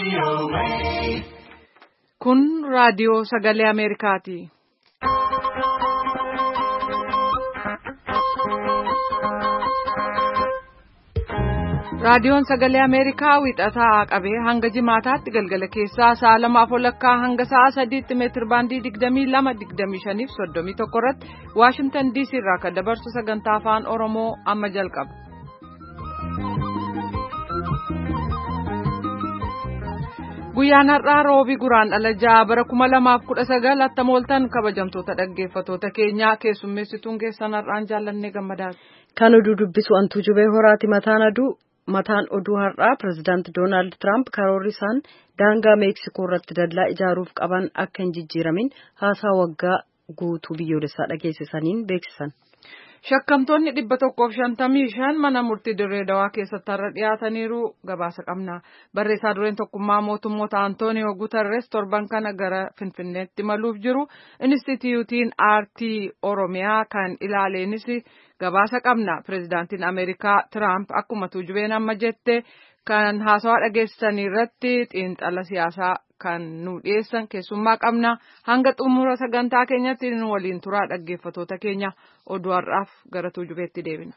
Kun raadiyoo sagalee Ameerikaati. Raadiyoon sagalee Ameerikaa wixataa qabee hanga jimaataatti galgala keessaa sa'a 2:00 hanga sa'a 3:00 meetir baandii 22, 25 fi 31 irratti Washington DC irraa kan dabarsu sagantaa afaan Oromoo amma jalqaba. Guyyaan har'aa roobii guraandhala 6 bara 2019 attamooltan kabajamtoota dhaggeeffattoota keenyaa keessummeessituun keessan har'aan jaallannee gammadaati. Kan oduu dubbisu Antuu Jubee Horaati mataan oduu har'aa pirezidaanti Doonaald Tiraamp karoorri isaan daangaa Meeksikoo irratti dallaa ijaaruuf qaban akka hin jijjiiramin haasaa waggaa guutuu biyyoolessaa dhageessisaniin beeksisan. Shakkamtoonni 155 mana murtii Dirree Dawaa keessatti har'a dhiyaataniiru gabaasa qabna. Barreessaa dureen tokkummaa mootummoota Antooniyoo Guutarres torban kana gara Finfinneetti imaluuf jiru. Inistituutiin Aartii Oromiyaa kan ilaaleenis gabaasa qabna. Pireezidaantiin Ameerikaa Tiraamp akkuma tuujubeen amma jette kan haasawaa dhageessisanii irratti xiinxala siyaasaa kan nu dhiyeessan keessummaa qabna. Hanga xumura sagantaa keenyatti nu waliin turaa dhaggeeffattoota keenya oduu har'aaf gara tuujubeetti deebina.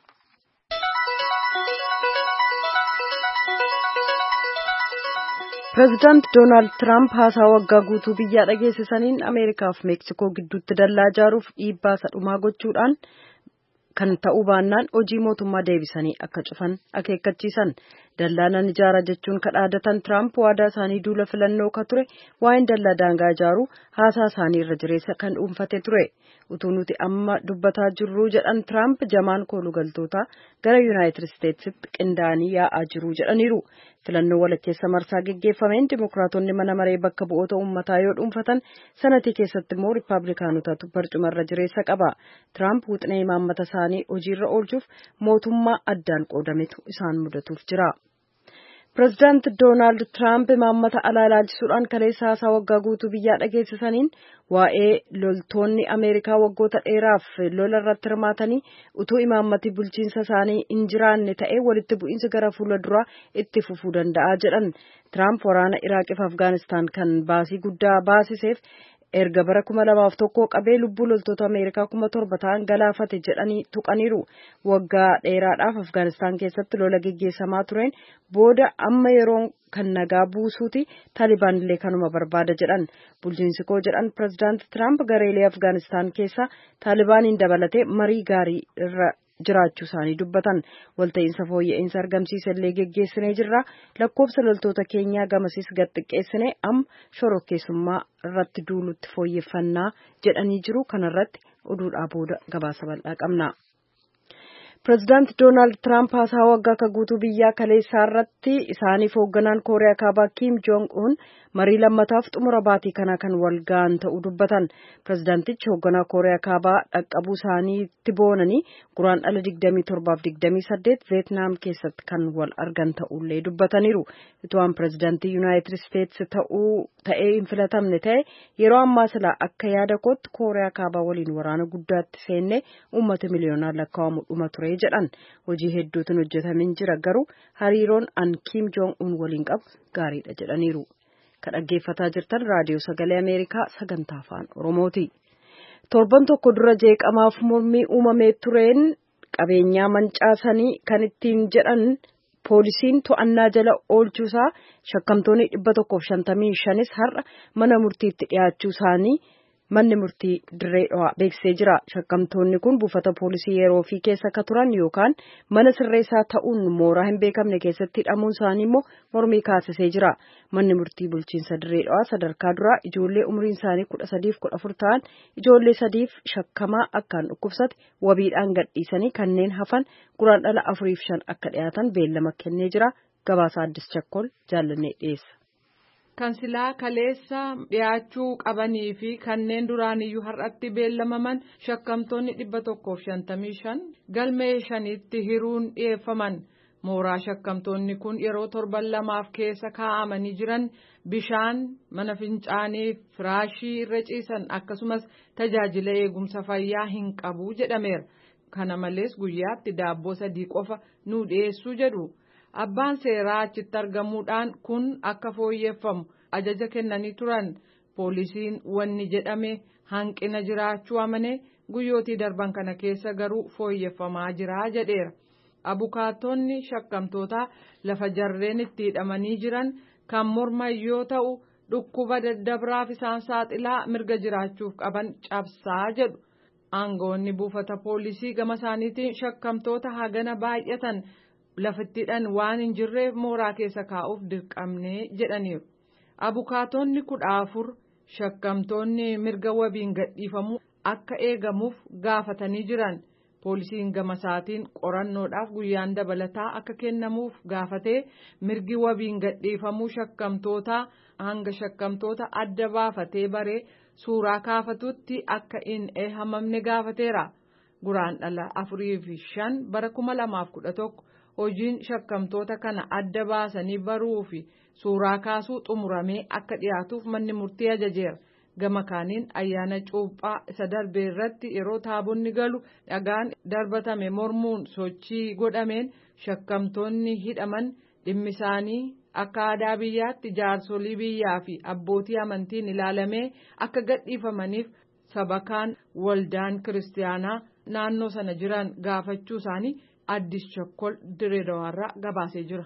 Pireezidaanti Doonaald Tiraamp haasaa waggaa guutuu biyyaa dhageessisaniin Ameerikaa fi Meeksikoo gidduutti dallaa ijaaruuf dhiibbaa sadhumaa gochuudhaan kan ta'uu baannaan hojii mootummaa deebisanii akka cufan akeekkachiisan. Dallaanan ijaara jechuun kadhaadatan Tiraamp waadaa isaanii duula filannoo ka ture waa'een dallaa daangaa ijaaruu haasaa isaanii irra jireessa kan dhuunfate ture. Utuu nuti amma dubbataa jirruu jedhan Tiraamp jamaan koolugaltoota gara Yuunaayitid Isteetsitti qindaa'anii yaa'aa jiru jedhaniiru. Filannoo walakkeessa marsaa geggeeffameen Dimookiraatonni mana maree bakka bu'oota uummataa yoo dhuunfatan sanatii keessatti immoo Riippaabilikaanotatu barcumarra jireessa qaba. Tiraamp wuxinee imaammata isaanii hojiirra oolchuuf mootummaa addaan qoodametu isaan mudatuuf jira. Pireezidaanti Doonaald Tiraamp imaammata alaa ilaalchisuudhaan kaleessa haasaa waggaa guutuu biyyaa dhageessisaniin waa'ee loltoonni Ameerikaa waggoota dheeraaf lola irratti hirmaatanii utuu imaammati bulchiinsa isaanii hin jiraanne ta'ee walitti bu'iinsi gara fuula duraa itti fufuu danda'a jedhan. Tiraamp waraana Iraaqii fi Afgaanistaan kan baasii guddaa baasiseef erga bara 2001 qabee lubbuu loltoota Ameerikaa 7,000 ta'an galaafate jedhanii tuqaniiru. Waggaa dheeraadhaaf Afgaanistaan keessatti lola geggeessamaa tureen booda amma yeroo kan nagaa buusuuti Taalibaan illee kanuma barbaada jedhan. Bulchiinsi koo jedhan pireezidaanti Tiraamp gareelee Afgaanistaan keessa Taalibaaniin dabalatee marii gaarii irra jiraachuu isaanii dubbatan. Walta'iinsa fooyya'insa argamsiisa illee geggeessinee jirra. Lakkoofsa loltoota keenyaa gamasiis gad xiqqeessinee amma shororkeessummaa irratti duulutti fooyyeffannaa jedhanii jiru. Kanarratti oduudhaa booda gabaasa bal'aa qabna. Pireezidaanti Doonaald Tiraamp haasaa waggaa ka guutuu biyyaa kaleessaa irratti isaaniif hoogganaan Kooriyaa Kaabaa Kiim Joong Un marii lammataaf xumura baatii kanaa kan wal ga'an ta'uu dubbatan. Pireezidaantichi hoogganaa Kooriyaa Kaabaa dhaqqabuu isaaniitti boonanii guraandhala 27-28 Veetnaam keessatti kan wal argan ta'ullee dubbataniiru. Ito'aan pireezidaantii Yuunaayitid Isteetsi ta'ee hin filatamne ta'e yeroo ammaa silaa akka yaada kootti Kooriyaa Kaabaa waliin waraana guddaatti seennee uummata miliyoonaan lakkaa'amu dhuma ture jedhan. Hojii hedduutu hojjetamin jira garuu hariiroon an Kiim Joong Un waliin qabu gaariidha jedhaniiru. Kan dhaggeeffataa jirtan raadiyoo sagalee Ameerikaa sagantaa afaan Oromooti. Torban tokko dura jeeqamaaf mormii uumamee tureen qabeenyaa mancaasanii kan ittiin jedhan poolisiin to'annaa jala oolchuusaa shakkamtoonni 155 har'a mana murtiitti dhiyaachuu isaanii manni murtii Dirree Dhawaa beeksisee jira. Shakkamtoonni kun buufata poolisii yeroo fi keessa akka turan yookaan mana sirreessaa ta'uun mooraa hin beekamne keessatti hidhamuun isaanii immoo mormii kaasisee jira. Manni murtii bulchiinsa Dirree Dhawaa sadarkaa duraa ijoollee umriin isaanii 13-14 ta'an ijoollee 3 shakkamaa akkaan dhukkubsate wabiidhaan gadhiisanii kanneen hafan guraandhala 4-5 akka dhiyaatan beellama kennee jira. Gabaasa Addis Chakkol jaallannee dhiyeessa. Kan silaa kaleessa dhiyaachuu qabanii fi kanneen duraaniyyuu har'atti beellamaman shakkamtoonni 155 galmee 5tti hiruun dhiyeeffaman. Mooraa shakkamtoonni kun yeroo torban lamaaf keessa kaa'amanii jiran bishaan, mana fincaanii, firaashii irra ciisan akkasumas tajaajila eegumsa fayyaa hin qabu jedhameera. Kana malees guyyaatti daabboo 3 qofa nu dhiyeessuu jedhu. abbaan seeraa achitti argamuudhaan kun akka fooyyeffamu ajaja kennanii turan. Poolisiin wanni jedhame hanqina jiraachuu amanee guyyootii darban kana keessa garuu fooyyeffamaa jira jedheera. Abukaattonni shakkamtootaa lafa jarreen itti hidhamanii jiran kan morman yoo ta'u dhukkuba daddabraaf isaan saaxilaa mirga jiraachuuf qaban cabsaa jedhu. Aangawoonni buufata poolisii gama isaaniitiin shakkamtoota hagana baay'atan lafittidhaan waan hin jirreef mooraa keessa kaa'uuf dirqamnee jedhaniiru. Abukaattonni 14 shakkamtoonni mirga wabiin gadhiifamuu akka eegamuuf gaafatanii jiran. Poolisiin gama isaatiin qorannoodhaaf guyyaan dabalataa akka kennamuuf gaafatee mirgi wabiin gadhiifamuu shakkamtootaa hanga shakkamtoota adda baafatee baree suuraa kaafatutti akka hin eehamamne gaafateera. Guraandhala 4 fi 5 bara 2011 hojiin shakkamtoota kana adda baasanii baruu fi suuraa kaasuu xumuramee akka dhiyaatuuf manni murtii ajajeera. Gama kaaniin ayyaana cuuphaa isa darbee irratti yeroo taabonni galu dhagaan darbatame mormuun sochii godhameen shakkamtoonni hidhaman dhimmi isaanii akka aadaa biyyaatti jaarsolii biyyaa fi abbootii amantiin ilaalamee akka gadhiifamaniif sabakaan waldaan kiristaanaa naannoo sana jiran gaafachuu isaanii Addis Chakkol Direedawaarraa gabaasee jira.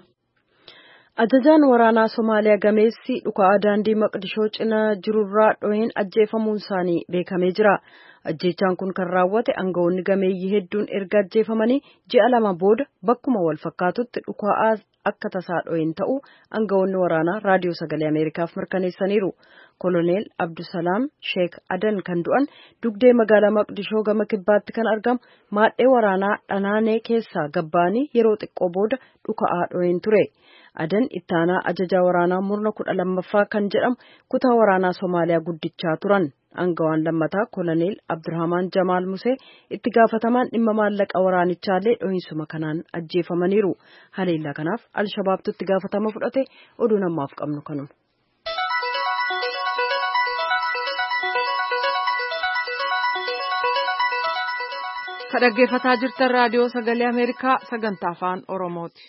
Ajajaan waraanaa Somaaliyaa gameessi dhukaa daandii Maqdishoo cinaa jirurraa dhohiin ajjeefamuun isaanii beekamee jira. Ajjeechaan kun kan raawwate aangawoonni gameeyyii hedduun erga ajjeefamanii ji'a 2 booda bakkuma wal fakkaatutti dhukaa akka tasaa dhohiin ta'uu aangawoonni waraanaa raadiyoo sagalee Ameerikaaf mirkaneessaniiru. Koloneel Abdusalaam Sheek Adan kan du'an dugdee magaalaa Maqdishoo gama kibbaatti kan argamu maadhee waraanaa Dhanaanee keessaa gabbaanii yeroo xiqqoo booda dhukaa dhohiin ture. Adan ittaanaa ajajaa waraanaa murna 12ffaa kan jedhamu kutaa waraanaa Somaaliyaa guddichaa turan. Aangawaan lammataa Koloneel Abdurrahmaan Jamaal Musee itti gaafatamaan dhimma maallaqa waraanichaallee dhohinsuma kanaan ajjeefamaniiru. Haleellaa kanaaf Alshabaabtu itti gaafatama fudhate oduu namaaf qabnu kanuma. Kan dhaggeeffataa jirtan raadiyoo sagalee Ameerikaa sagantaa afaan Oromooti.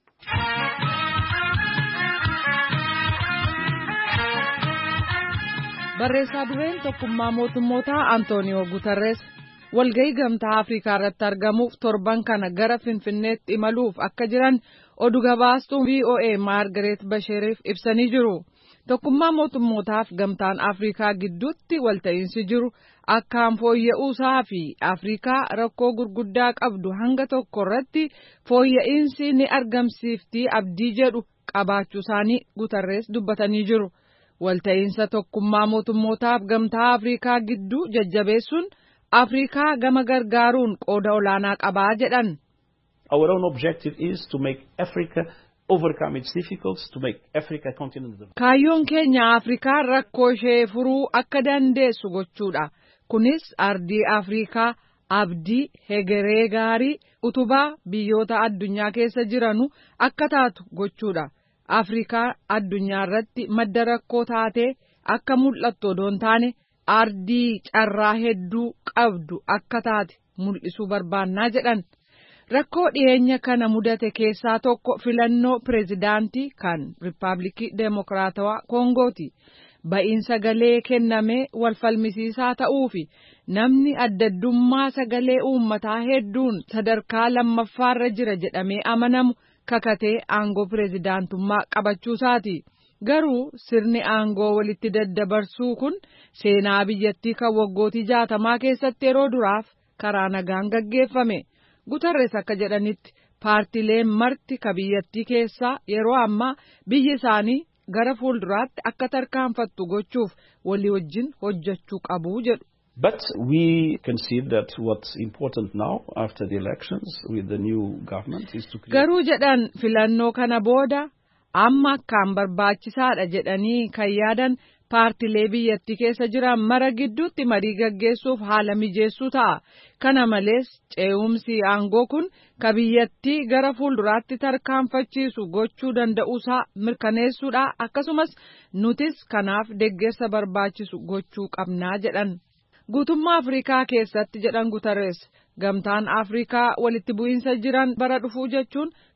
Barreessaa dureen tokkummaa mootummootaa Antooniyoo Guutarrees walgahii gamtaa Afrikaa irratti argamuuf torban kana gara Finfinneetti imaluuf akka jiran oduu gabaastuun VOA Maargareet Basheeriif ibsanii jiru. Tokkummaa mootummootaaf gamtaan Afrikaa gidduutti walta'iinsi jiru akkaan fooyya'uusaa fi Afrikaa rakkoo gurguddaa qabdu hanga tokko irratti fooyya'insi ni argamsiifti abdii jedhu qabaachuu isaanii Guutarrees dubbatanii jiru. Walta'iinsa tokkummaa mootummootaaf gamtaa Afrikaa gidduu jajjabeessuun Afrikaa gama gargaaruun qooda olaanaa qabaa jedhan. Our own objective is to make Africa overcome its difficulties, to make Africa a continent of... Kaayyoon keenya Afrikaa rakkoo ishee furuu akka dandeessu gochuudha. Kunis ardii Afrikaa abdii hegeree gaarii utubaa biyyoota addunyaa keessa jiranu akka taatu gochuudha. Afrikaa addunyaa irratti madda rakkoo taatee akka mul'attu odoo hin taane ardii carraa hedduu qabdu akka taate mul'isuu barbaannaa jedhan. Rakkoo dhiyeenya kana mudate keessaa tokko filannoo pireezidaantii kan Riippaabilikii Deemokiraatawaa Koongooti. Ba'iin sagalee kennamee wal falmisiisaa ta'uu fi namni addaddummaa sagalee uummataa hedduun sadarkaa lammaffaarra jira jedhamee amanamu kakatee aangoo pireezidaantummaa qabachuusaati. Garuu sirni aangoo walitti daddabarsuu kun seenaa biyyattii kan waggootii 60 keessatti yeroo duraaf karaa nagaan gaggeeffame. Guutarrees akka jedhanitti paartileen marti ka biyyattii keessaa yeroo ammaa biyyi isaanii gara fuulduraatti akka tarkaanfattu gochuuf walii wajjin hojjechuu qabu jedhu. But we concede that what's important now after the elections with the new government is to create... Garuu jedhan filannoo kana booda amma akkaan barbaachisaadha jedhanii kan yaadan paartilee biyyattii keessa jiran mara gidduutti marii gaggeessuuf haala mijeessuu ta'a. Kana malees ce'umsi aangoo kun ka biyyattii gara fuulduraatti tarkaanfachiisu gochuu danda'uusaa mirkaneessuudha. Akkasumas nutis kanaaf deeggarsa barbaachisu gochuu qabnaa jedhan. Guutummaa Afrikaa keessatti jedhan Guutarrees gamtaan Afrikaa walitti bu'iinsa jiran bara dhufuu jechuun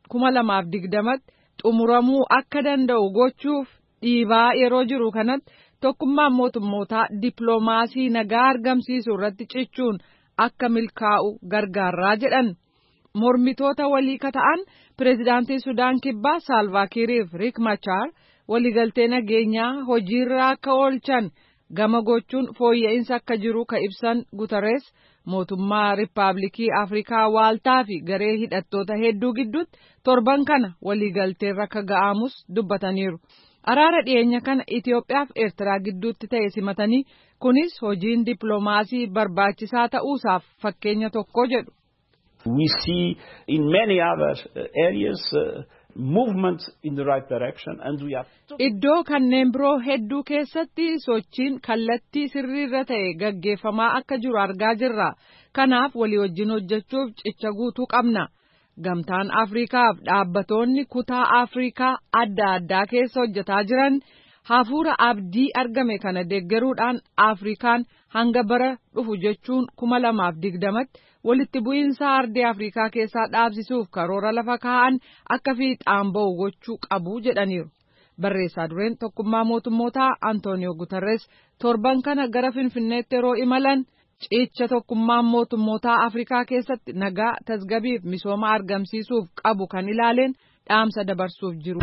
2020 xumuramuu akka danda'u gochuuf dhiibaa yeroo jiru kanatti tokkummaan mootummootaa dippiloomaasii nagaa argamsiisuu irratti cichuun akka milkaa'u gargaaraa jedhan. Mormitoota walii kata'an pireezidaantii Sudaan Kibbaa Salva Kiiriif Riek Machar waliigaltee nageenyaa hojiirra akka oolchan gama gochuun fooyya'insa akka jiru ka ibsan Guterres mootummaa Riippaabilikii Afrikaa Waaltaa fi garee hidhattoota hedduu gidduutti torban kana waliigalteerra akka ga'amus dubbataniiru. Araara dhiyeenya kana Itoophiyaa fi Eertiraa gidduutti ta'e simatanii kunis hojiin dippiloomaasii barbaachisaa ta'uusaaf fakkeenya tokko jedhu. We see in many other areas movement in the right direction and we are Iddoo kanneen biroo hedduu keessatti sochiin kallattii sirriirra ta'e gaggeeffamaa akka jiru argaa jirra. Kanaaf walii wajjin hojjechuuf cicha guutuu qabna. Gamtaan Afriikaaf dhaabbatoonni kutaa Afriikaa adda addaa keessa hojjetaa jiran hafuura abdii argame kana deeggaruudhaan Afrikaan hanga bara dhufu jechuun 2020tti walitti bu'iinsa ardii Afrikaa keessaa dhaabsisuuf karoora lafa kaa'an akka fiixaan ba'u gochuu qabu jedhaniiru. Barreessaa dureen tokkummaa mootummootaa Antooniyoo Guterres torban kana gara Finfinneetti yeroo imalan cicha tokkummaan mootummootaa Afrikaa keessatti nagaa tasgabbiif misooma argamsiisuuf qabu kan ilaaleen dhaamsa dabarsuuf jiru.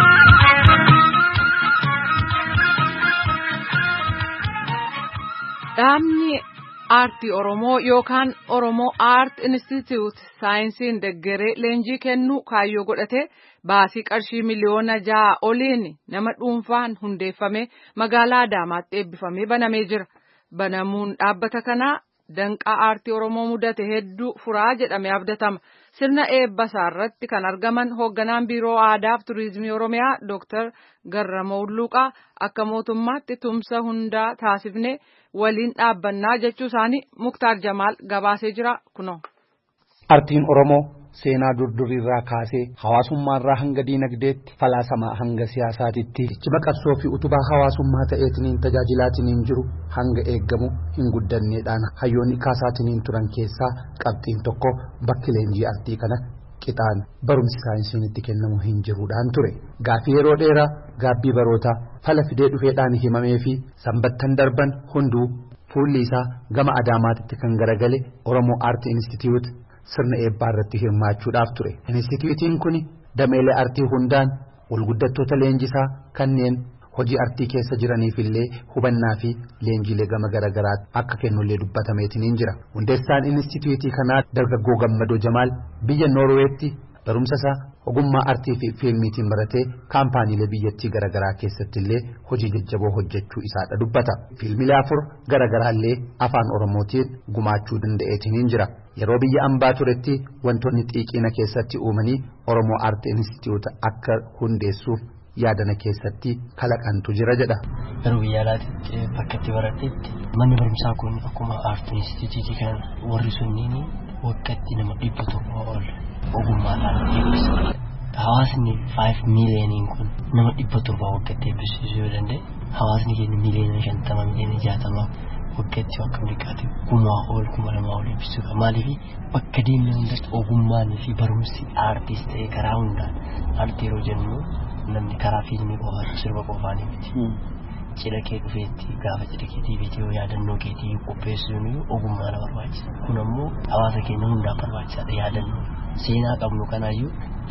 Dhaabni aartii Oromoo yookaan Oromoo Art Institute saayinsiin deeggaree leenjii kennuu kaayyoo godhatee baasii qarshii miliyoona 6 oliin nama dhuunfaan hundeeffame magaalaa Adaamaatti eebbifamee banamee jira. Banamuun dhaabbata kanaa danqaa aartii Oromoo mudate hedduu furaa jedhamee abdatama. Sirna eebbasaa irratti kan argaman hoogganaan biiroo aadaa fi turizimii Oromiyaa Dr. Garramoo Ulluuqaa akka mootummaatti tumsa hundaa taasifne waliin dhaabbannaa jechuu isaanii Muktaar Jamaal gabaasee jira kunoo. Aartiin Oromoo seenaa durdurirraa kaasee hawaasummaarraa hanga diinagdeetti falaasamaa hanga siyaasaatitti cima qabsoo fi utubaa hawaasummaa ta'eetiniin tajaajilaatiin jiru hanga eeggamu hin guddanneedhaan hayyoonni kaasaatiniin turan keessaa qabxiin tokko bakki leenjii aartii kana qixaan barumsi saayinsiin itti kennamu hin jiruudhaan ture. Gaaffii yeroo dheeraa gaabbii barootaa fala fidee dhufeedhaan himamee fi sanbattan darban hunduu fuulli isaa gama Adaamaatti kan garagale Oromoo Art Institute sirna eebbaa irratti hirmaachuudhaaf ture. Instituutiin kun dameelee aartii hundaan walguddattoota leenjisaa kanneen hojii aartii keessa jiraniif illee hubannaa fi leenjiilee gama garagaraatti akka kennullee dubbatameetiin jira. Hundeessaan instituutii kanaa dargaggoo Gammadoo Jamaal biyya Noorweetti barumsa isaa ogummaa aartii fi fiilmiitiin baratee kaampaaniilee biyyattii garagaraa keessatti illee hojii jajjaboo hojjechuu isaadha dubbata. Fiilmiilee 4 garagaraallee afaan Oromootiin gumaachuu danda'eetiin jira. Yeroo biyya ambaa turetti wantoonni xiqqina keessatti uumanii Oromoo Art Institute akka hundeessuuf yaadana keessatti kalaqantu jira jedha. Yeroo biyya alaatti bakkatti barattetti manni barumsaa kun akkuma Art Institute kan warri sunniin waggaatti nama 100 ol ogummaadhaan eebbisa. Hawaasni 5 miiliyooniin kun nama 100 waggaatti eebbisiisuu yoo danda'e hawaasni keenya miiliyoona 50 miiliyoona 60 waggaatti akka miliqaate kumaa ol kuma lama ol eebbisuudha. Maaliif bakka deemnee hundatti ogummaan fi barumsi aartiis ta'ee karaa hundaan aartii yeroo jennu namni karaa fiilmii qofaan sirba qofaan miti. Cidha kee dhufeetti gaafa cidha keetii viidiyoo yaadannoo keetii qopheessuun ogummaa na barbaachisa. Kun ammoo hawaasa keenya hundaan barbaachisaadha yaadannoo. Seenaa qabnu kanaayyuu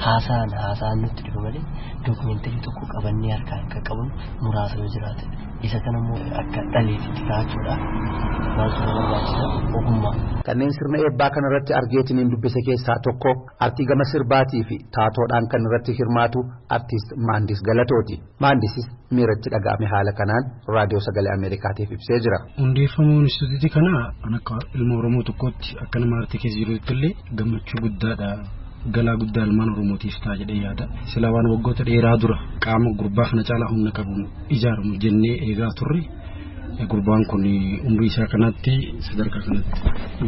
haasaan nutti dhufu malee dookumeentarii tokko qabannee harkaan akka qabnu muraasa yoo jiraate isa kanammoo akka dhaleetitti kaachuudhaaf maaltu na barbaachisa ogummaa. Kanneen sirna eebbaa kanarratti argeetiniin dubbise keessaa tokko aartii gama sirbaatii fi taatoodhaan kan irratti hirmaatu artiist Maandis Galatooti. Maandisis miiratti dhaga'ame haala kanaan raadiyoo sagalee Ameerikaatiif ibsee jira. Hundeeffamuun instituutii kanaa akka ilma Oromoo tokkotti akka nama aartii keessa jirutti illee gammachuu guddaadha. Galaa guddaa ilmaan Oromootiif ta'a jedhee yaada. Sila waan waggoota dheeraa dura qaama gurbaa kana caalaa humna qabuun ijaaramu jennee eegaa turre. Gurbaan kun umrii isaa kanatti sadarkaa kanatti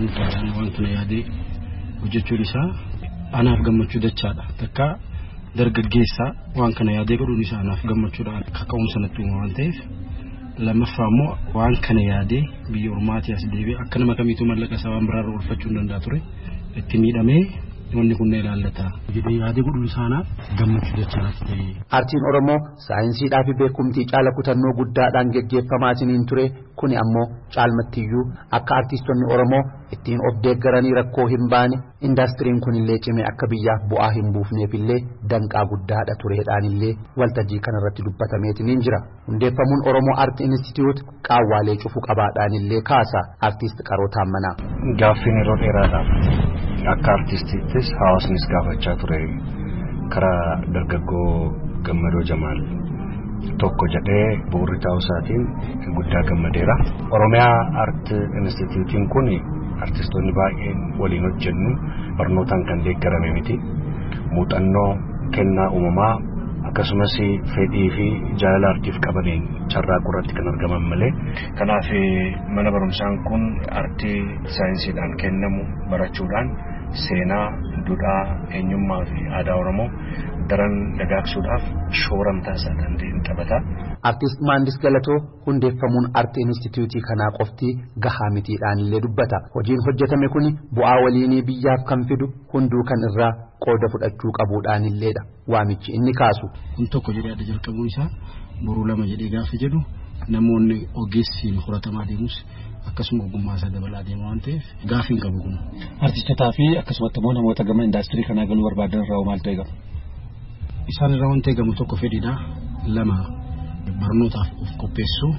waan kana yaadee hojjechuun isaa anaaf gammachuu dachaadha. Takka dargaggeessaa waan kana yaadee godhuun isaa anaaf gammachuudhaan kaka'uun sanatti uuma waan ta'eef. Lammaffaa immoo waan kana yaadee biyya ormaatii as deebi'ee akka nama kamiituu mallaqa isaa waan biraarra oolfachuu hin danda'a ture. Itti miidhamee wanni kun ilaallata jedhee yaadee godhu isaanaaf gammachuu jechaadhaaf ta'e. Aartiin Oromoo saayinsiidhaa fi beekumtii caala kutannoo guddaadhaan geggeeffamaatiin ture kuni ammoo caalmattiyyuu akka aartistoonni Oromoo ittiin of deeggaranii rakkoo hin baane indaastiriin kunillee cimee akka biyyaaf bu'aa hin buufneefillee danqaa guddaadha tureedhaanillee waltajjii kanarratti dubbatameetiin jira. Hundeeffamuun Oromoo Art Institute qaawwaalee cufuu qabaadhaanillee kaasa aartist Qaroo Taammanaa. Gaaffiin yeroo dheeraadhaaf akka aartistiittis hawaasnis gaafachaa ture karaa dargaggoo Gammadoo Jamaal tokko jedhee bu'uurri ta'uu isaatiin guddaa gammadeera. Oromiyaa Art Instituutiin kun artistoonni baay'een waliin hojjennu barnootaan kan deeggarame miti. Muuxannoo kennaa uumamaa akkasumas fedhii fi jaalala artiif qabaniin carraa irratti kan argaman malee. Kanaaf mana barumsaan kun artii saayinsiidhaan kennamu barachuudhaan seenaa, duudhaa, eenyummaa fi aadaa Oromoo daran dagaagsuudhaaf shoora mataa dandeenye taphata. Artist Maandis Galatoo hundeeffamuun Art Instituutii kanaa qofti gahaa mitiidhaan illee dubbata. Hojiin hojjetame kuni bu'aa waliinii biyyaaf kan fidu hunduu kan irraa qooda fudhachuu qabuudhaan illeedha. Waamichi inni kaasu. Kun tokko jedhee adda jalqabuu isaa boruu lama jedhee gaafa jedhu namoonni ogeessiin horatamaa deemus akkasuma ogummaa isaa dabalaa deema waan ta'eef gaafii hin qabu kun. Artistotaa fi akkasumatti immoo namoota gama indaastirii kanaa galuu barbaadan irraa maaltu eegama? Isaan irraa wanti eegamu tokko fedhiidha. Lama barnootaaf of qopheessuu.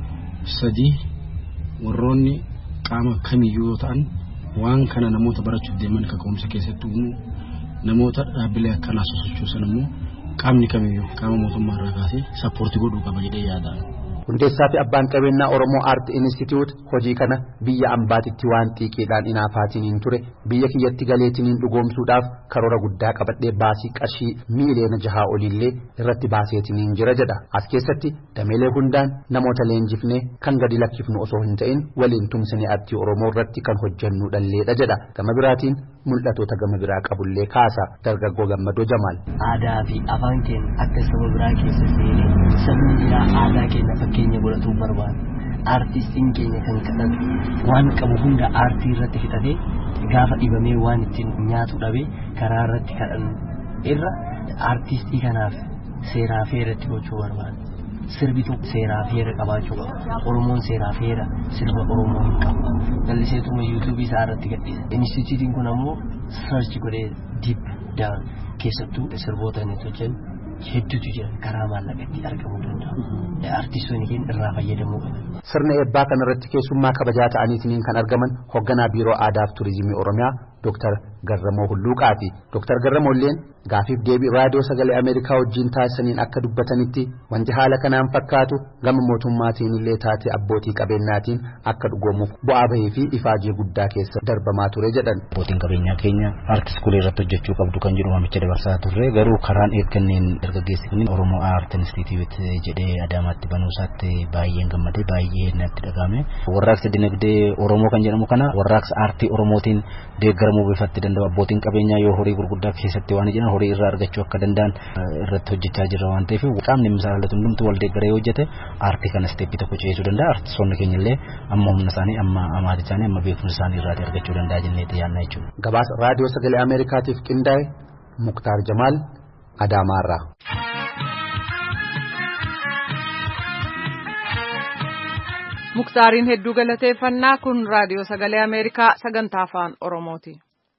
Sadii warroonni qaama kamiyyuu yoo ta'an waan kana namoota barachuuf deeman kaka'umsa keessatti uumuu namoota dhaabbilee akkanaa sosochoosan immoo qaamni kamiyyuu qaama mootummaa irraa kaasee sappoortii godhuu qaba jedhee yaada. Hundeessaa fi abbaan qabeenyaa Oromoo Art Institute hojii kana biyya ambaatitti waan xiqqeedhaan inaafaatiin ture biyya kiyyatti galeetiin dhugoomsuudhaaf karoora guddaa qabadhee baasii qarshii miiliyoona 6 olillee irratti baaseetiin jira jedha. As keessatti dameelee hundaan namoota leenjifnee kan gadi lakkifnu osoo hin ta'in waliin tumsinee artii Oromoo irratti kan hojjennu dhalleedha jedha. Gama biraatiin mul'atoota gama biraa qabullee kaasa dargaggoo Gammadoo Jamaal. Aadaa fi afaan keenya akka saba biraa keessa seenee sabni biraa aadaa keenya fakkeenya godhatuu barbaada. Aartistiin keenya kan kadhatu waan qabu hunda aartii irratti fixatee gaafa dhibamee waan ittiin nyaatu dhabee karaa irratti kadhannu irra aartistii kanaaf seeraa feeratti gochuu barbaada. Sirbitu seeraa feera qabaachuu qaba. Oromoon seeraa feera sirba Oromoo hin qabu. Galliseetuma YouTube isaa irratti gadhiisa. Instituutiin kun ammoo search godhee deep down keessattuu sirboota inni hojjetu hedduutu jira karaa maallaqatti argamuu danda'u. Artistoonni keenya irraa fayyadamuu qabu. Sirna eebbaa kanarratti keessummaa kabajaa ta'aniitiin kan argaman hoogganaa biiroo aadaa fi turizimii Oromiyaa Dr. Garramoo Hulluuqaati. Dr. Garramoolleen gaafiif deebii raadiyoo sagalee Ameerikaa wajjin taasisaniin akka dubbatanitti wanti haala kanaan fakkaatu gama mootummaatiin illee taate abbootii qabeenyaatiin akka dhugoomuuf bu'aa bahee fi ifaajee guddaa keessa darbamaa ture jedhan. Abbootiin qabeenyaa keenya aartist kulee irratti hojjechuu qabdu kan jedhu waamicha dabarsaa turre garuu karaan eegganneen dargaggeessi kun Oromoo Art Institute jedhee Adaamaatti banuusaatti baay'een gammadee baay'ee natti dhagahame. Warraaqsa dinagdee Oromoo kan jedhamu kana warraaqsa aartii Oromootiin deeggaramuu bifatti danda'u. Abbootiin qabeenyaa yoo horii gurguddaa keessatti waan jiran horii irraa argachuu akka danda'an irratti hojjechaa jira waan ta'eef qaamni misaalatu hundumtu wal deeggaree hojjete aartii kana steeppii tokko ceesuu danda'a. Artistoonni keenya illee amma humna isaanii amma amaatii isaanii amma beekumsa isaanii irraa argachuu danda'a jennee yaadna jechuudha. Gabaasa raadiyoo sagalee Ameerikaatiif qindaa'e Muktaar Jamaal Adaamaarraa. Muktaariin hedduu galateeffannaa kun raadiyoo sagalee Ameerikaa sagantaa afaan Oromooti.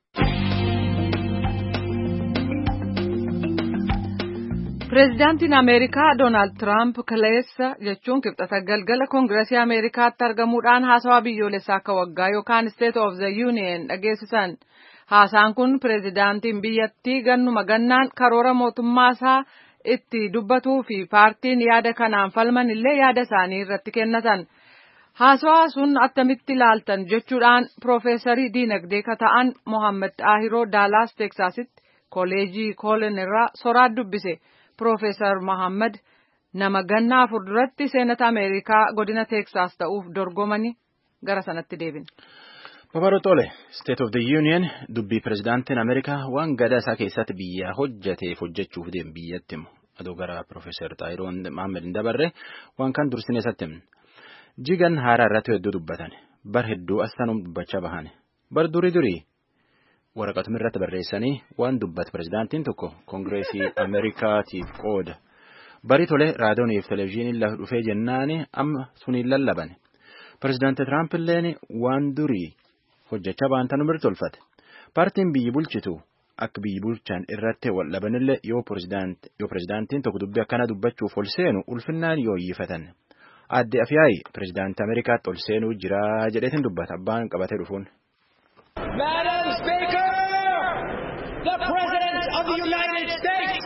Pireezidaantiin Ameerikaa Doonaald Tiraamp kaleessa jechuun kibxata galgala Koongireesii Ameerikaatti argamuudhaan haasawaa biyyoolessaa akka waggaa yookaan State of the Union dhageessisan. Haasaan kun pireezidaantiin biyyattii gannuma gannaan karoora mootummaa isaa itti dubbatuu fi paartiin yaada kanaan falman illee yaada isaanii irratti kennatan. Haasawaa sun attamitti ilaaltan jechuudhaan Piroofeesarii Diinagdee kata'an Mohaammed Xaahiroo Daalaas Teeksaasitti Kolleejjii Koolen irraa soraat dubbise. Piroofeesar Mohaammed nama gannaa afur duratti seenata Ameerikaa godina Teeksaas ta'uuf dorgomanii gara sanatti deebin. Babaroo Tole, State of the Union dubbii pireezidaantiin Ameerikaa waan gadaa isaa keessatti biyya hojjateef hojjechuuf deemu biyyatti himu. Adoo gara Piroofeesar Xaahiroo Mohaammed hin dabarre waan kan dursinee isatti himne. Jigan haaraa irratti hedduu dubbatan. Bar hedduu astaanum dubbachaa bahan. Bar durii waraqatuma irratti barreessanii waan dubbate pirezidaantiin tokko koongireesii Ameerikaatiif qooda. Bari tole raadiyooniif televezyiiniin lafa dhufee jennaani amma suniin lallaban. Pirezidaanti Tiraamp illeen waan durii hojjechaa baantan mirtolfate. Paartiin biyyi bulchitu akka biyyi bulchan irratti wal dhabanillee yoo pirezidaantiin tokko dubbii akkana dubbachuuf ol seenu ulfinnaan yoo iyyifatan. Adde Afiyaayi pirezidaantii Ameerikaatti ol seenuu jira jedheetiin dubbata abbaan qabatee dhufuun. Madam Speaker, the President of the United States.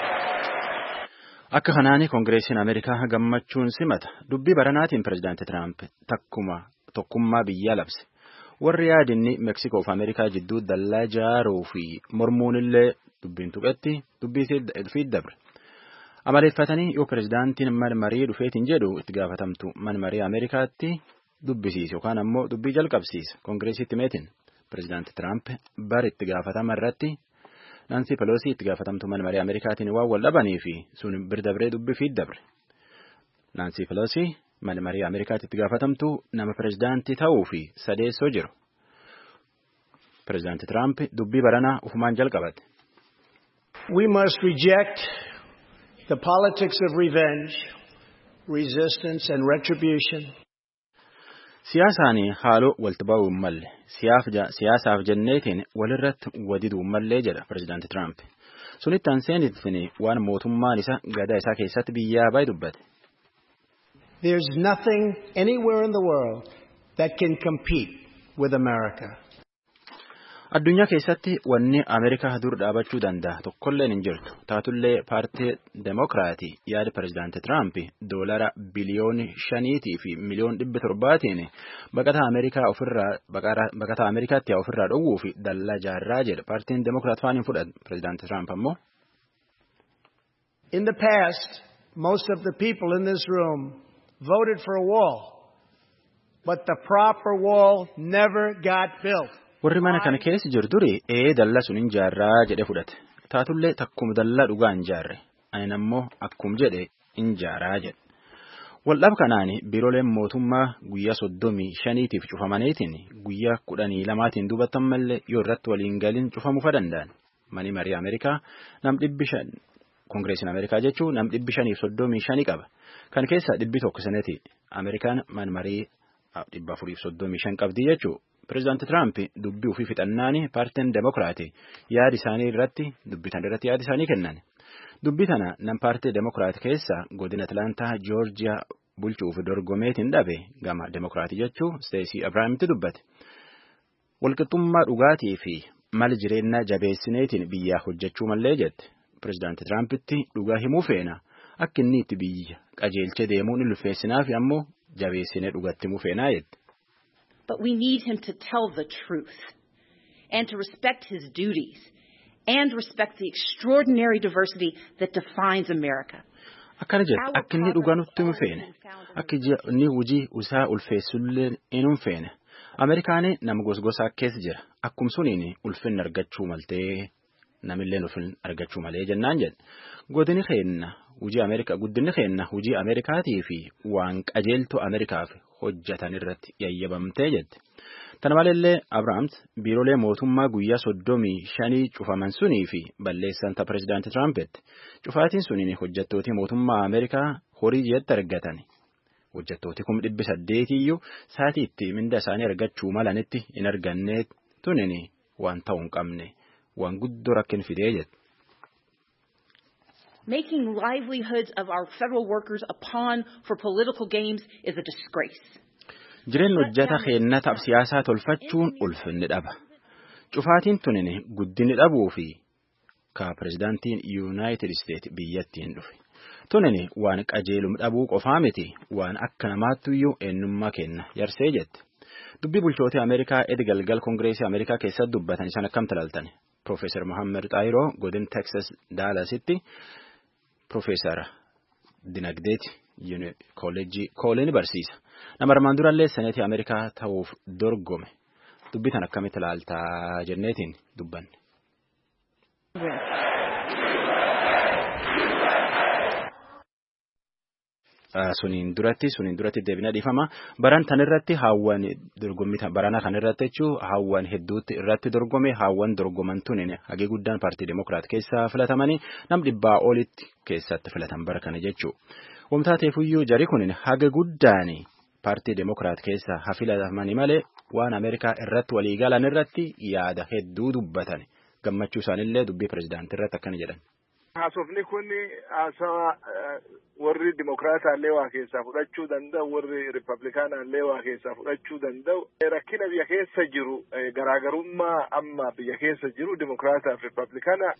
Akka kanaani koongireesiin Ameerikaa gammachuun simata dubbii baranaatiin pirezidaantii Tiraamp tokkummaa biyyaa labse. Warri yaadinni Meeksikoo fi Ameerikaa jidduu dallaa ijaaruu fi mormuunillee dubbiin tuqetti dubbii fi dabre. Amaleeffatanii yoo pirezidaantiin manmarii dhufeetiin jedhu itti gaafatamtu manmarii Ameerikaatti dubbisiisa yookaan ammoo dubbii jalqabsiisa koongireesiitti meetiin. Pirezidaantii Tiraamp bari itti gaafatama irratti Nancy Pelosi itti gaafatamtu manmarii Ameerikaatiin waan wal dhabanii fi sun birdabree dubbii fi dabre. Nancy Pelosi manmarii Ameerikaatti itti gaafatamtu nama pirezidaantii ta'uu fi sadeessoo jiru. Pirezidaantii Tiraamp dubbii baranaa ufumaan jalqabate. We must reject the politics of revenge, resistance and retribution. Siyaasaanii haaloo walti ba'uu malle siyaasaaf jenneetiin walirratti wadiduu mallee jedha pirezidaanti Tiraamp. Sunitti aanseenittiin waan mootummaan isa gadaa isaa keessatti biyyaa baay'ee dubbate. There's nothing anywhere in the world that can compete with America. Addunyaa keessatti wanni Ameerikaa dur dhaabachuu danda'a tokkolleen hin jirtu. Taatullee paartii Demokiraatii yaada pirezidaantii Tiraamp doolara biliyooni 5 fi miliyoon 700tiin baqataa Ameerikaatti ofirraa dhowwuu fi dallaa ijaarraa jedha. Paartiin Demokiraat faaniin fudhata. Pirezidaantii Tiraamp ammoo. In the past, most of the people in this room voted for a wall, but the proper wall never got built. Warri mana kana keessa jiru duri dallaa sun hin jaarraa jedhe fudhate. Taatullee takkuma dallaa dhugaa hin jaarre. Ani ammoo akkum jedhe hin jaaraa jedhe. Waldhab kanaani biirooleen mootummaa guyyaa 35tiif cufamaniitiin guyyaa 12tiin duubatan mallee yoo irratti waliin galin cufamuufa danda'an. Mani marii Ameerikaa nam 500 koongireesiin Ameerikaa jechuun nam 535 qaba. Kan keessa 100 senetii Ameerikaan man marii 435 qabdi jechuudha. Pirezidaantii Tiraamp dubbii ofii fixannaani paartiin Demokiraatii yaada isaanii irratti dubbitan irratti yaada isaanii kennan. Dubbii tana nam paartii Demokiraatii keessa godina Atlaantaa Joorjiyaa bulchuuf dorgomeetiin dhabe gama Demokiraatii jechuu Steesii Abrahaamitti dubbate. Walqixxummaa dhugaatii fi mal jireenyaa jabeessineetiin biyyaa hojjechuu mallee jette. Pirezidaantii Tiraampitti dhugaa himuu feena akka inni itti biyya qajeelchee deemuun ulfeessinaa fi ammoo jabeessinee dhugatti himuu feenaa jette. But we need him to tell the truth and to respect his duties and respect the extraordinary diversity that defines America. Akkana jedhe akka inni dhugaa nutti himu feene akka inni hojii isaa ulfeessullee hin feene Ameerikaan nama gosgosaa keessa jira akkum suniin ulfinna argachuu maltee namillee ulfinna argachuu malee jennaan jedhe godini keenna hojii Ameerikaa guddinni keenna hojii Ameerikaatii fi waan qajeeltu Ameerikaaf hojjetan irratti yayyabamtee jette. Tana maleellee Abrahaams biiroolee mootummaa guyyaa 35 cufaman sunii fi balleessan ta pirezidaantii Tiraampet cufaatiin suniin hojjettooti mootummaa Ameerikaa horii jetti argatan. Hojjettooti 800 iyyuu saatiitti minda isaanii argachuu malanitti hin arganne tunin waan ta'uu hin qabne waan guddoo rakkin fidee jette. Making livelihoods of our federal workers a pawn for political games is a disgrace. Jireen hojjeta keennataaf siyaasaa tolfachuun ulfinni dhaba. Cufaatiin tunin guddinni dhabuu fi ka pirezidaantiin United States biyyattiin dhufe. Tunin waan qajeelum dhabuu qofaa miti waan akka namaattuyyuu eenyummaa kenna yarsee jette. Dubbii bulchootii Ameerikaa galgal Koongireesii Ameerikaa keessatti dubbatan isaan akkam talaaltani. Profeesar Mohammed Xaayiroo godin Texas Dallasitti Profeesar Dinagdeeti Kooleenii barsiisa. Nama armaan durallee seneetii Ameerikaa ta'uuf dorgome. Dubbii tan akkamitti ilaaltaa jenneetiin dubbanne. suniin duratti deebina dhiifama. Baran tan irratti haawwan dorgommii barana kan irratti jechuun haawwan hedduutti irratti dorgome haawwan dorgoman tunin hagee guddaan paartii Demokiraat keessaa filatamanii nam 100 olitti keessatti filatan bara kana jechuudha. Wamtaateefuyyuu jari kunin haga guddaan paartii Demokiraat keessaa hafilatamanii malee waan Ameerikaa irratti waliigalan irratti yaada hedduu dubbatan gammachuu isaanillee dubbii pirezidaantii irratti akkana jedhan. Haasofni kun haasawa warri Dimokiraataallee waa keessaa fudhachuu danda'u warri Rippablikaanaallee waa keessaa fudhachuu danda'u rakkina biyya keessa jiru garaagarummaa amma biyya keessa jiru Dimokiraataa fi Rippablikaana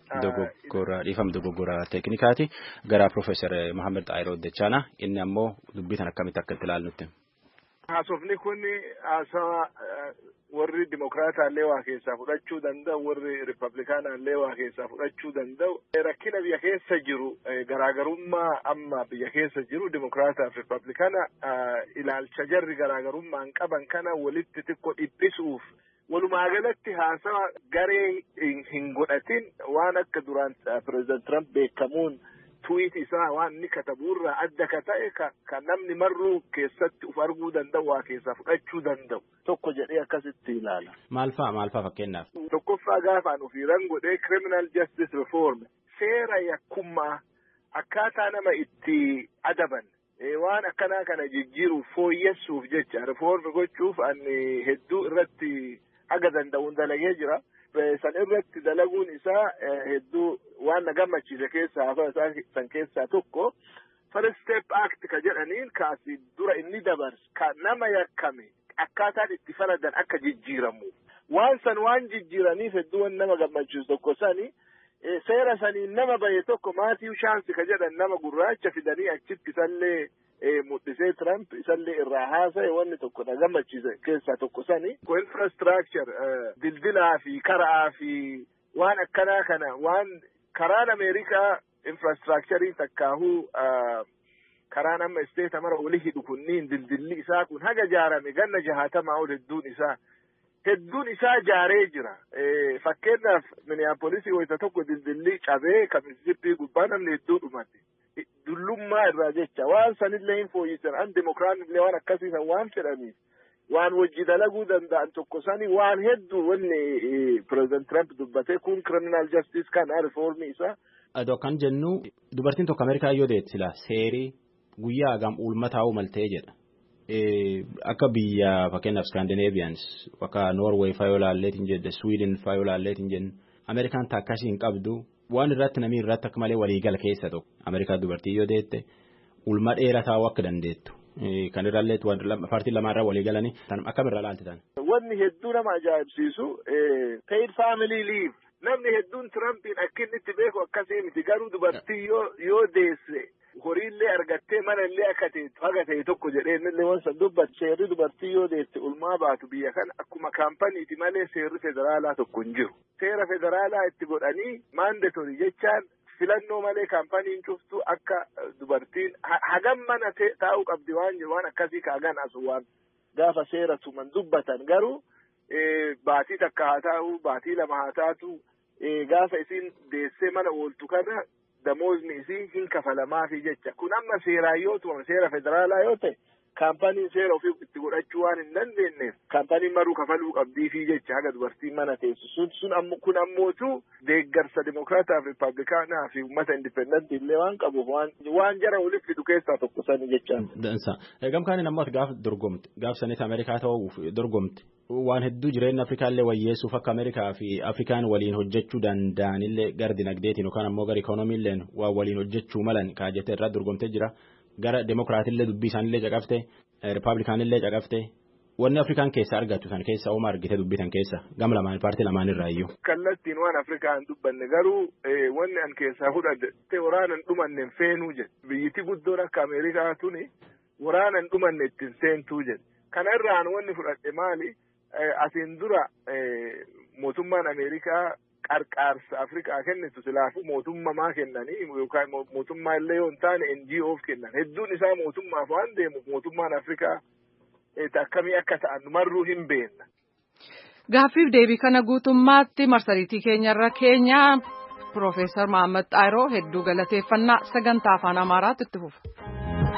dogoggora teeknikaati gara Profeesar Mohaammed Xaayiroo Dachaanaa inni ammoo dubbii tan akkamitti akka itti ilaalnutti. Haasofni kun haasawa warri Dimokiraataallee waa keessaa fudhachuu danda'u warri Rippablikaanaallee waa keessaa fudhachuu danda'u rakkina biyya keessa jiru garaagarummaa amma biyya keessa jiru Dimokiraataa fi Rippablikaana ilaalcha jarri garaagarummaan qaban kana walitti xiqqoo dhiphisuuf walumaa galatti haasawa garee hin godhatin waan akka duraan Pireezidant Trump beekamuun tweet isaa waan inni katabuurraa adda ka ta'e kan namni marruu keessatti uf arguu danda'u waa keessaa fudhachuu danda'u tokko jedhee akkasitti ilaala. Maal fa'a fakkeenyaaf? Tokkoffaa gaafaan ofiirran godhee criminal justice reform seera yakkummaa akkaataa nama itti adaban waan akkanaa kana jijjiiruuf fooyyessuuf jecha reform gochuuf ani hedduu irratti aga danda'uun dalagee jira. San irratti dalaguun isaa hedduu waan na gammachiise keessaa hafa san keessaa tokko first step act ka jedhaniin kaasi dura inni dabarse ka nama yakkame akkaataan itti faladan akka jijjiiramu waan san waan jijjiiraniif hedduu waan nama gammachiisu tokko sani seera saniin nama bahe tokko Maatiiw Shaansi ka jedhan nama gurraacha fidanii achitti isallee mul'isee Trump isallee irraa haasa'e wanni tokko na gammachiise keessaa tokko sani infrastructure dildilaa fi karaa fi waan akkanaa kana waan karaan Ameerikaa infrastructurii takkaahuu karaan amma isteeta mara olii hidhu kunniin dildilli isaa kun haga jaarame ganna 60 ol hedduun isaa jaaree jira. Fakkeenyaaf Minneapolisii wayita tokko dildilli cabee kan Mississippi gubbaa namni hedduu dhumate. Dullummaa irraa jecha waan sanillee hin fooyyisan an Dimokiraanillee waan akkasiisan waan fedhaniif waan wajji dalaguu danda'an tokko sani waan hedduu wanni Pireezidant Trump dubbate kun criminal justice kana reformii isaa. Adoo kan jennu dubartiin tokko Ameerikaa yoo deetti sila seerii guyyaa hagam uulmataa maltee jedha. Akka biyya fakkeenyaaf Scandinavians akka Norway faa yoo laalleetiin jedhe Sweden faa yoo laalleetiin jennu Ameerikaan takkasii hin qabdu waan irratti namni irratti akka malee waliigala keessa tokko Ameerikaa dubartii yoo deette ulma dheeraa taa'uu akka dandeettu kan irraallee paartiin lamaarraa waliigalanii akkamirraa laaltitan. Wanni hedduu nama ajaa'ibsiisu paid family leave namni hedduun Trumpiin akka inni itti beeku akkasii miti garuu dubartii yoo deesse horiillee argattee manallee akka teettu haga ta'e tokko jedhee innillee waan san dubbatu seerri dubartii yoo deesse ulmaa baatu biyya kana akkuma kaampaniiti malee seerri federaalaa tokko hin jiru. Seera federaalaa itti godhanii mandatory jechaan filannoo malee kaampaniin cuftu akka dubartiin hagam mana taa'uu qabdi waan jiru waan akkasii kaagan asu waan gaafa seera tuman dubbatan garuu baatii takka haa taa'u baatii lama haa taatu gaafa isin deessee mana ooltu kana damozni isii hin kafalamaafi jecha kun amma seeraa yoo tu'ame seera federaalaa yoo ta'e kaampaniin seera ofii itti godhachuu waan hin dandeenyeef kaampaniin maruu kafaluu qabdiifi jecha haga dubartiin mana teessu kun ammootu deeggarsa Dimokiraataa fi Rippablikaanaa fi uummata indipendentii illee waan qabuuf waan jara waliif fidu keessaa tokko sani jechaan. Dansa. Gamkaaniin ammoo gaaf dorgomte gaaf sanitti Ameerikaa ta'uuf dorgomte waan hedduu jireenya Afrikaallee wayyeessuuf akka Ameerikaa fi Afrikaan waliin hojjechuu danda'anillee gara dinagdeetiin yookaan ammoo gara ikoonomiilleen waan waliin hojjechuu malan kaajjete irraa dorgomtee jira. Gara Demokiraatillee dubbii isaanillee caqafte Rippablikaanillee caqafte wanni Afrikaan keessa argattu san keessa ooma argite dubbitan keessa gama lamaan paartii lamaan irraa iyyuu. Kallattiin waan Afrikaan dubbanne garuu wanni an keessaa fudhadhe waraanan dhumanne feenuu jedhe biyyiti guddoon akka Ameerikaa tuni waraanan dhumanne ittiin seentuu jedhe kana irraan wanni fudhadhe maali asiin dura mootummaan Ameerikaa qarqaarsa Afrikaa kennitu silaafuu mootummaa kennanii yookaan mootummaa illee yoo hin taane NGO'f kennan hedduun isaa mootummaaf waan deemuuf mootummaan Afrikaa akkamii akka ta'an marruu hin beekna. Gaaffiif deebii kana guutummaatti marsariitii keenyarra keenya Profeesar Mohaammed Xaayiroo hedduu galateeffannaa sagantaa afaan Amaaraatti itti fufa.